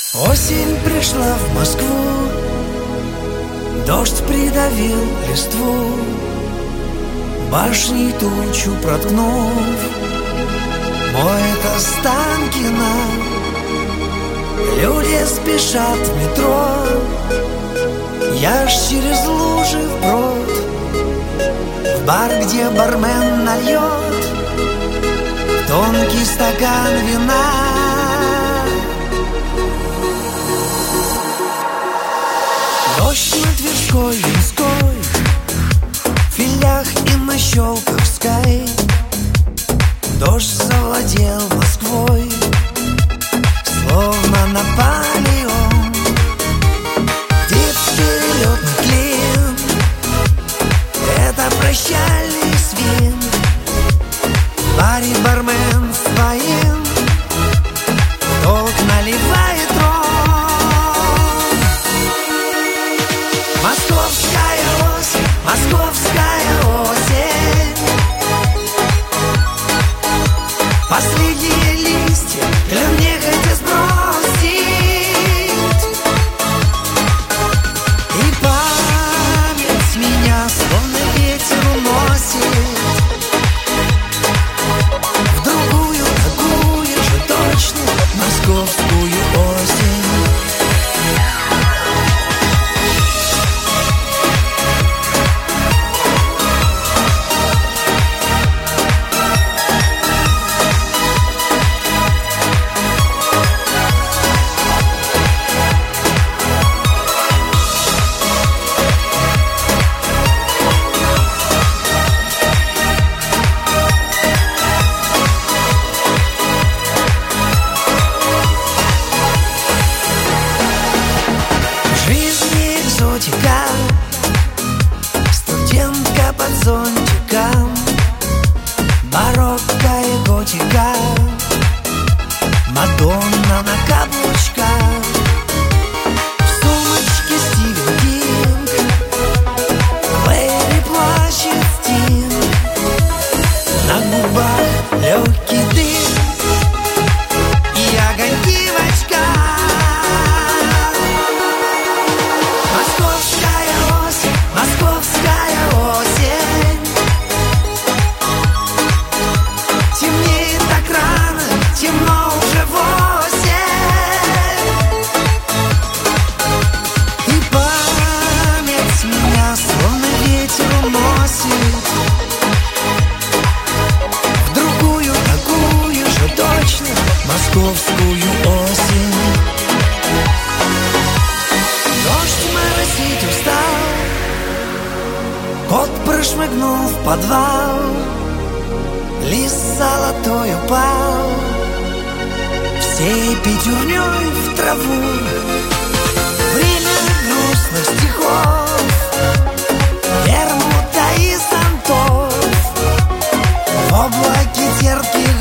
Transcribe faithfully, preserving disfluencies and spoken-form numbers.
Осень пришла в Москву, дождь придавил листву, башни тучу проткнув, моет Останкино. Люди спешат в метро, я ж через лужи вброд, в бар, где бармен нальет тонкий стакан вина. Дождь на Тверской, Ямской, в Филях и на Щелковской. Дождь завладел Москвой, словно Наполеон. Птиц перелетный клин, это прощальный свин. В баре бармен своим толк наливает ром. Московская осень, московская осень, последние листья для нехотя сбросить, и память меня словно ветер уносит в другую, такую же точно московскую осень. Студентка под зонтиком, барокко и готика, Мадонна на каблучках, в сумочке Стивен Кинг, Лэри плачет Стинг, на губах легкий дым и огоньки в очках. Московская осень, московская осень, темнеет так рано, темно уже восемь, и память меня словно ветер уносит в другую, такую же точно московскую осень. Дождь моросить устал, кот прошмыгнул в подвал, лист золотой упал всей пятерней в траву. Время грустных стихов, вермута и зонтов, в облаке терпких